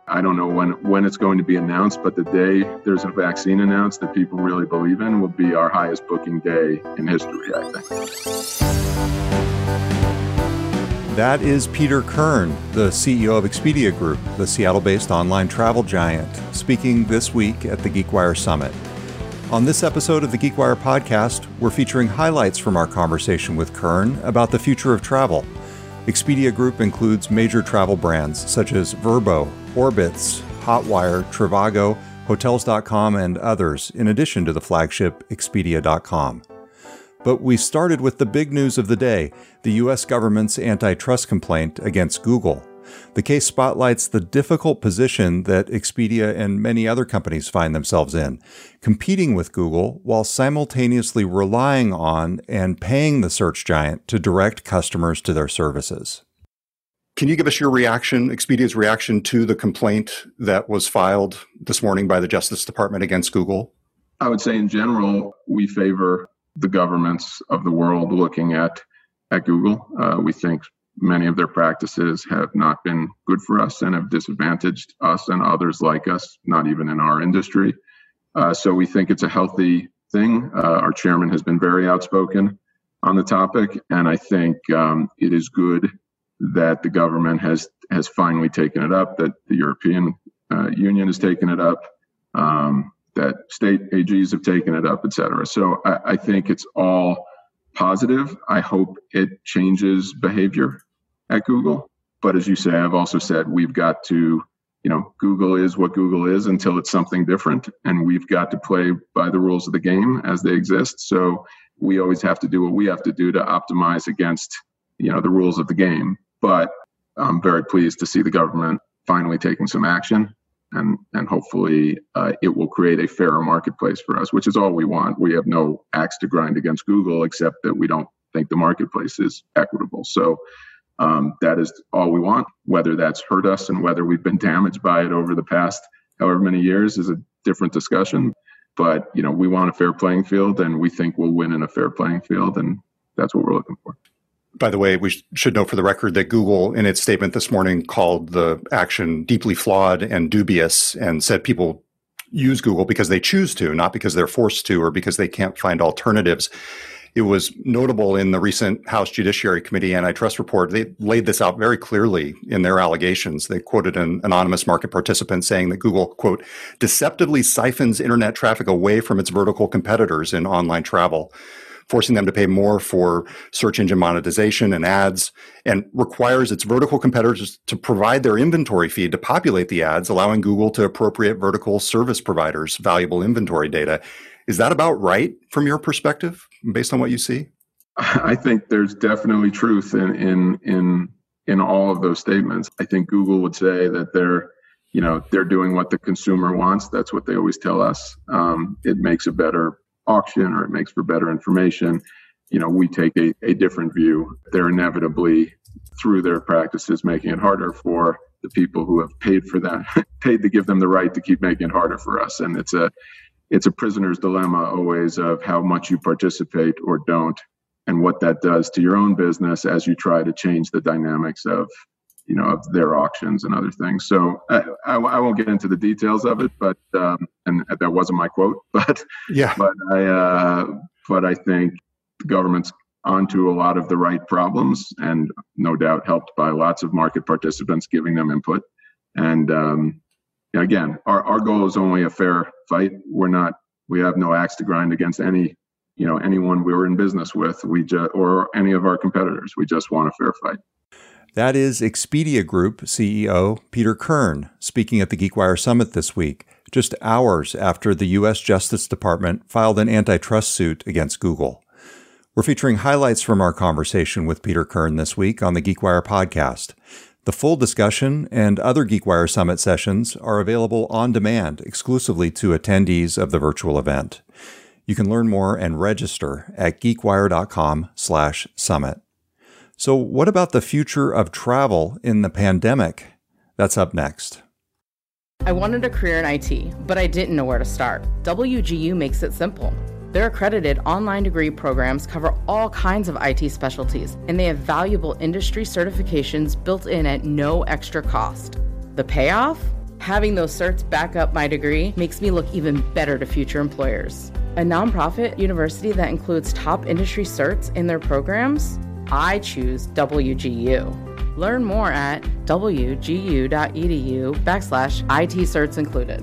I don't know when it's going to be announced, but the day there's a vaccine announced that people really believe in will be our highest booking day in history, I think. That is Peter Kern, the CEO of Expedia Group, the Seattle-based online travel giant, speaking this week at the GeekWire Summit. On this episode of the GeekWire podcast, we're featuring highlights from our conversation with Kern about the future of travel. Expedia Group includes major travel brands such as Vrbo, Orbitz, Hotwire, Trivago, Hotels.com, and others, in addition to the flagship Expedia.com. But we started with the big news of the day, the U.S. government's antitrust complaint against Google. The case spotlights the difficult position that Expedia and many other companies find themselves in, competing with Google while simultaneously relying on and paying the search giant to direct customers to their services. Can you give us your reaction, Expedia's reaction to the complaint that was filed this morning by the Justice Department against Google? I would say in general, we favor the governments of the world looking at Google. We think many of their practices have not been good for us and have disadvantaged us and others like us, not even in our industry. So we think it's a healthy thing. Our chairman has been very outspoken on the topic, and I think it is good that the government has finally taken it up, that the European Union has taken it up, that state AGs have taken it up, et cetera. So I think it's all positive. I hope it changes behavior at Google. But as you say, I've also said we've got to, Google is what Google is until it's something different. And we've got to play by the rules of the game as they exist. So we always have to do what we have to do to optimize against, the rules of the game. But I'm very pleased to see the government finally taking some action. And hopefully it will create a fairer marketplace for us, which is all we want. We have no axe to grind against Google, except that we don't think the marketplace is equitable. So that is all we want. Whether that's hurt us and whether we've been damaged by it over the past however many years is a different discussion. But, we want a fair playing field, and we think we'll win in a fair playing field, and that's what we're looking for. By the way, we should note for the record that Google, in its statement this morning, called the action deeply flawed and dubious and said people use Google because they choose to, not because they're forced to or because they can't find alternatives. It was notable in the recent House Judiciary Committee antitrust report. They laid this out very clearly in their allegations. They quoted an anonymous market participant saying that Google, quote, deceptively siphons internet traffic away from its vertical competitors in online travel, forcing them to pay more for search engine monetization and ads, and requires its vertical competitors to provide their inventory feed to populate the ads, allowing Google to appropriate vertical service providers valuable inventory data. Is that about right from your perspective, based on what you see? I think there's definitely truth in all of those statements. I think Google would say that they're doing what the consumer wants. That's what they always tell us. It makes a better auction, or it makes for better information. We take a different view. They're inevitably, through their practices, making it harder for the people who have paid for that, paid to give them the right to keep making it harder for us. And it's a prisoner's dilemma always of how much you participate or don't, and what that does to your own business as you try to change the dynamics of their auctions and other things. So I won't get into the details of it, but and that wasn't my quote, but yeah. But I think the government's onto a lot of the right problems, and no doubt helped by lots of market participants giving them input. And again, our goal is only a fair fight. We have no axe to grind against anyone we're in business with. Or any of our competitors. We just want a fair fight. That is Expedia Group CEO Peter Kern speaking at the GeekWire Summit this week, just hours after the U.S. Justice Department filed an antitrust suit against Google. We're featuring highlights from our conversation with Peter Kern this week on the GeekWire podcast. The full discussion and other GeekWire Summit sessions are available on demand exclusively to attendees of the virtual event. You can learn more and register at geekwire.com/summit. So what about the future of travel in the pandemic? That's up next. I wanted a career in IT, but I didn't know where to start. WGU makes it simple. Their accredited online degree programs cover all kinds of IT specialties, and they have valuable industry certifications built in at no extra cost. The payoff? Having those certs back up my degree makes me look even better to future employers. A nonprofit university that includes top industry certs in their programs? I choose WGU. Learn more at wgu.edu/IT certs included.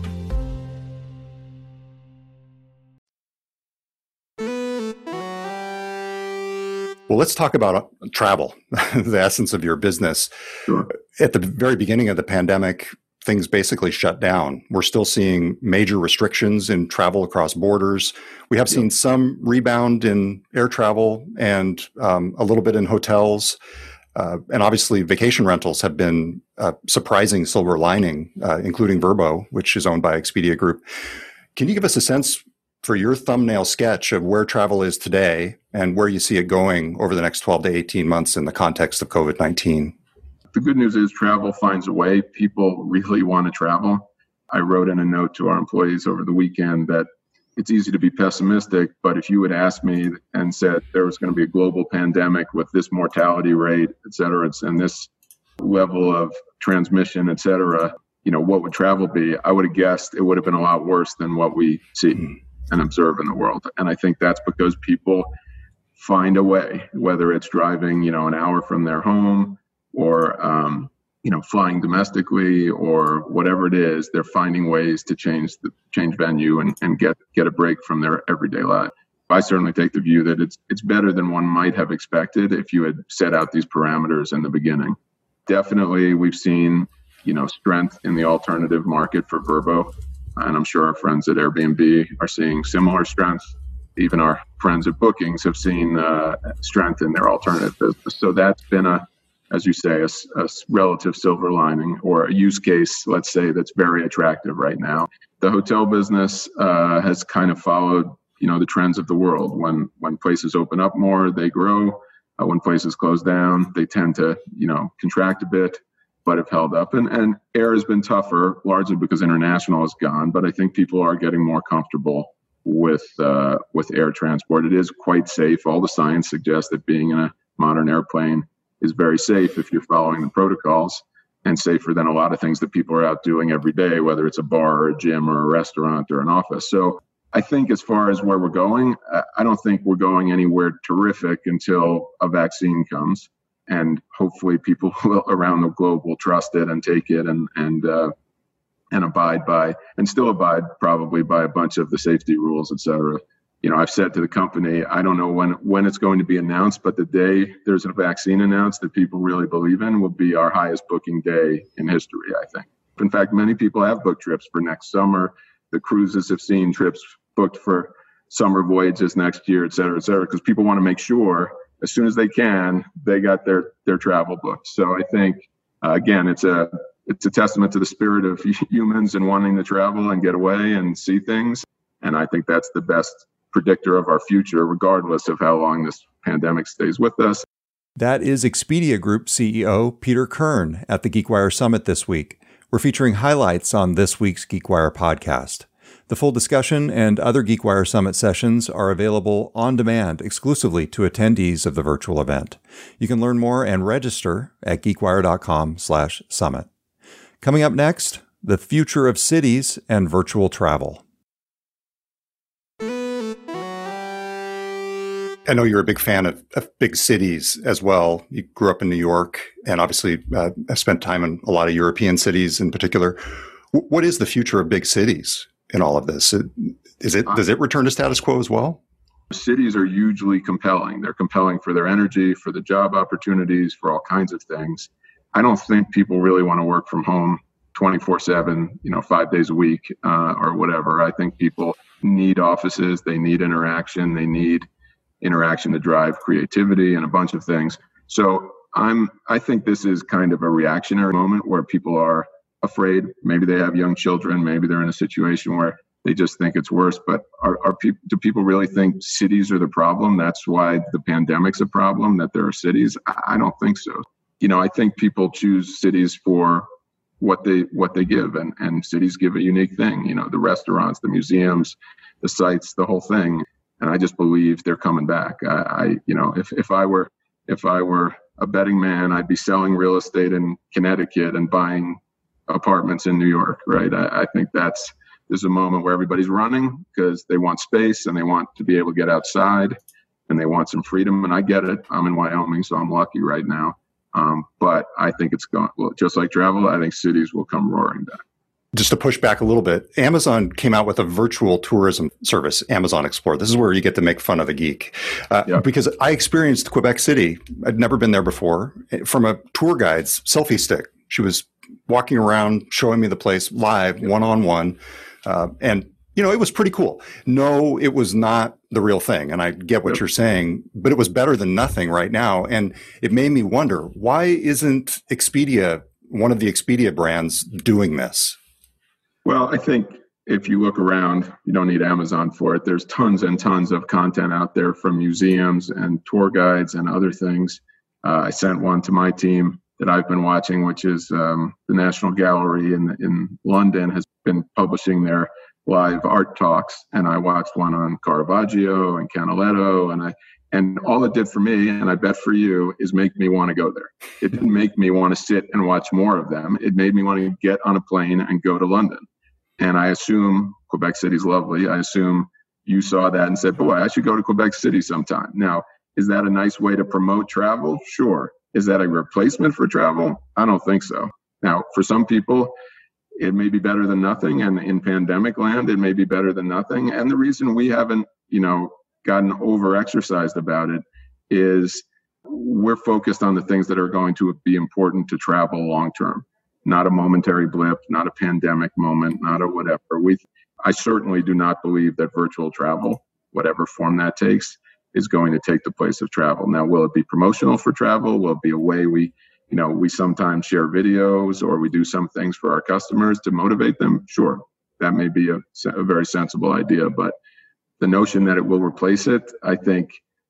Well, let's talk about travel, the essence of your business. Sure. At the very beginning of the pandemic, things basically shut down. We're still seeing major restrictions in travel across borders. We have seen some rebound in air travel and a little bit in hotels. And obviously, vacation rentals have been a surprising silver lining, including Vrbo, which is owned by Expedia Group. Can you give us a sense for your thumbnail sketch of where travel is today and where you see it going over the next 12 to 18 months in the context of COVID-19? The good news is travel finds a way. People really want to travel. I wrote in a note to our employees over the weekend that it's easy to be pessimistic, but if you had asked me and said there was going to be a global pandemic with this mortality rate, et cetera, and this level of transmission, et cetera, what would travel be? I would have guessed it would have been a lot worse than what we see and observe in the world. And I think that's because people find a way, whether it's driving, an hour from their home or, flying domestically or whatever it is, they're finding ways to change venue and get a break from their everyday life. I certainly take the view that it's better than one might have expected if you had set out these parameters in the beginning. Definitely, we've seen, strength in the alternative market for Vrbo. And I'm sure our friends at Airbnb are seeing similar strengths. Even our friends at Bookings have seen strength in their alternative business. So that's been as you say, a relative silver lining or a use case, let's say, that's very attractive right now. The hotel business has kind of followed, the trends of the world. When places open up more, they grow. When places close down, they tend to, contract a bit, but have held up. And air has been tougher, largely because international is gone. But I think people are getting more comfortable with air transport. It is quite safe. All the science suggests that being in a modern airplane is very safe if you're following the protocols, and safer than a lot of things that people are out doing every day, whether it's a bar or a gym or a restaurant or an office. So I think as far as where we're going, I don't think we're going anywhere terrific until a vaccine comes. And hopefully people around the globe will trust it and take it and abide by, and still abide probably by a bunch of the safety rules, et cetera. I've said to the company, I don't know when it's going to be announced, but the day there's a vaccine announced that people really believe in will be our highest booking day in history, I think. In fact, many people have booked trips for next summer. The cruises have seen trips booked for summer voyages next year, et cetera, because people want to make sure as soon as they can, they got their travel booked. So I think, again, it's a testament to the spirit of humans and wanting to travel and get away and see things. And I think that's the best predictor of our future, regardless of how long this pandemic stays with us. That is Expedia Group CEO Peter Kern at the GeekWire Summit this week. We're featuring highlights on this week's GeekWire podcast. The full discussion and other GeekWire Summit sessions are available on demand exclusively to attendees of the virtual event. You can learn more and register at geekwire.com/summit. Coming up next, the future of cities and virtual travel. I know you're a big fan of big cities as well. You grew up in New York and obviously have spent time in a lot of European cities in particular. What is the future of big cities in all of this? Does it return to status quo as well? Cities are hugely compelling. They're compelling for their energy, for the job opportunities, for all kinds of things. I don't think people really want to work from home 24/7, 5 days a week or whatever. I think people need offices. They need interaction. They need interaction to drive creativity and a bunch of things. So I think this is kind of a reactionary moment where people are afraid. Maybe they have young children. Maybe they're in a situation where they just think it's worse. But do people really think cities are the problem? That's why the pandemic's a problem, that there are cities? I don't think so. I think people choose cities for what they give, and cities give a unique thing. The restaurants, the museums, the sites, the whole thing. And I just believe they're coming back. If I were a betting man, I'd be selling real estate in Connecticut and buying apartments in New York, right? I think there's a moment where everybody's running because they want space and they want to be able to get outside and they want some freedom. And I get it. I'm in Wyoming, so I'm lucky right now. But I think it's going, well, just like travel, I think cities will come roaring back. Just to push back a little bit, Amazon came out with a virtual tourism service, Amazon Explore. This is where you get to make fun of a geek. Because I experienced Quebec City. I'd never been there before, from a tour guide's selfie stick. She was walking around, showing me the place live, one-on-one. And, it was pretty cool. No, it was not the real thing. And I get what you're saying, but it was better than nothing right now. And it made me wonder, why isn't Expedia, one of the Expedia brands, doing this? Well, I think if you look around, you don't need Amazon for it. There's tons and tons of content out there from museums and tour guides and other things. I sent one to my team that I've been watching, which is the National Gallery in London has been publishing their live art talks. And I watched one on Caravaggio and Canaletto. And all it did for me, and I bet for you, is make me want to go there. It didn't make me want to sit and watch more of them. It made me want to get on a plane and go to London. And I assume Quebec City's lovely. I assume you saw that and said, boy, I should go to Quebec City sometime. Now, is that a nice way to promote travel? Sure. Is that a replacement for travel? I don't think so. Now, for some people, it may be better than nothing. And in pandemic land, it may be better than nothing. And the reason we haven't, gotten over-exercised about it is we're focused on the things that are going to be important to travel long-term. Not a momentary blip, not a pandemic moment, not a whatever. I certainly do not believe that virtual travel, whatever form that takes, is going to take the place of travel. Now, will it be promotional for travel? Will it be a way we sometimes share videos or we do some things for our customers to motivate them? Sure, that may be a very sensible idea, but the notion that it will replace it, I think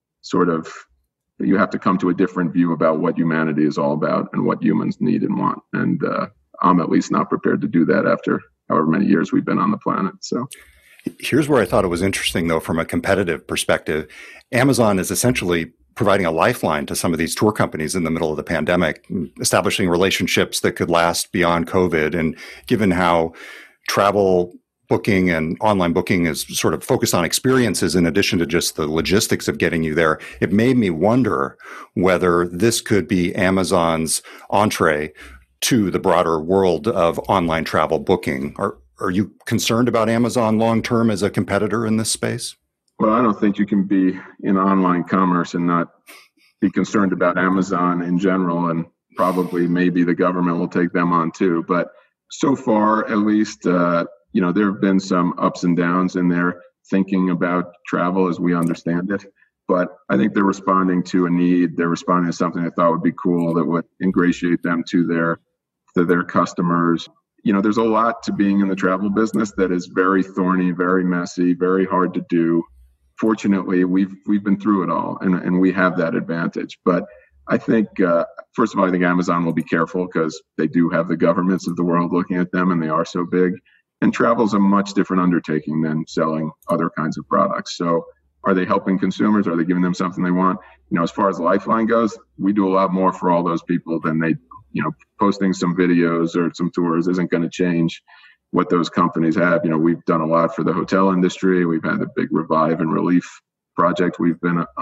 you have to come to a different view about what humanity is all about and what humans need and want. And I'm at least not prepared to do that after however many years we've been on the planet. So here's where I thought it was interesting, though, from a competitive perspective. Amazon is essentially providing a lifeline to some of these tour companies in the middle of the pandemic, establishing relationships that could last beyond COVID. And given how travel booking and online booking is sort of focused on experiences in addition to just the logistics of getting you there, it made me wonder whether this could be Amazon's entree to the broader world of online travel booking. Are you concerned about Amazon long-term as a competitor in this space? Well, I don't think you can be in online commerce and not be concerned about Amazon in general, and probably maybe the government will take them on too. But so far, at least, there have been some ups and downs in their thinking about travel as we understand it. But I think they're responding to a need. They're responding to something I thought would be cool that would ingratiate them to their customers. There's a lot to being in the travel business that is very thorny, very messy, very hard to do. Fortunately, we've been through it all, and we have that advantage. But I think, first of all, I think Amazon will be careful because they do have the governments of the world looking at them, and they are so big. And travel is a much different undertaking than selling other kinds of products. So are they helping consumers? Are they giving them something they want? As far as Lifeline goes, we do a lot more for all those people than they, posting some videos or some tours isn't going to change what those companies have. We've done a lot for the hotel industry. We've had a big revive and relief project we've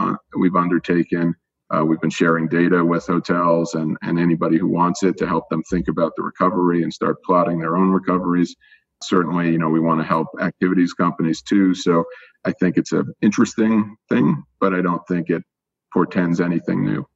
undertaken. We've been sharing data with hotels and anybody who wants it to help them think about the recovery and start plotting their own recoveries. Certainly, we want to help activities companies too. So I think it's an interesting thing, but I don't think it portends anything new.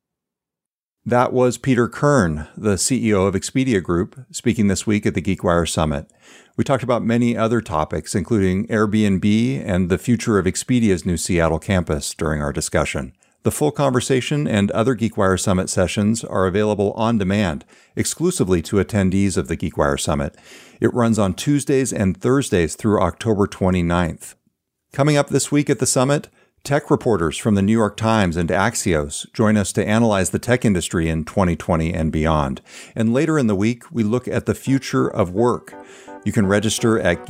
That was Peter Kern, the CEO of Expedia Group, speaking this week at the GeekWire Summit. We talked about many other topics, including Airbnb and the future of Expedia's new Seattle campus during our discussion. The full conversation and other GeekWire Summit sessions are available on demand, exclusively to attendees of the GeekWire Summit. It runs on Tuesdays and Thursdays through October 29th. Coming up this week at the summit, tech reporters from the New York Times and Axios join us to analyze the tech industry in 2020 and beyond. And later in the week, we look at the future of work. You can register at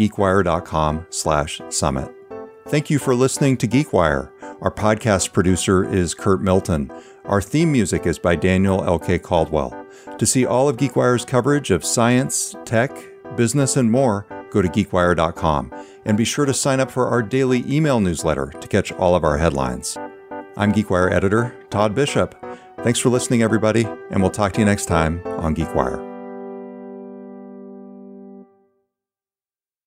geekwire.com/summit. Thank you for listening to GeekWire. Our podcast producer is Kurt Milton. Our theme music is by Daniel L.K. Caldwell. To see all of GeekWire's coverage of science, tech, business, and more, go to geekwire.com. And be sure to sign up for our daily email newsletter to catch all of our headlines. I'm GeekWire editor Todd Bishop. Thanks for listening, everybody, and we'll talk to you next time on GeekWire.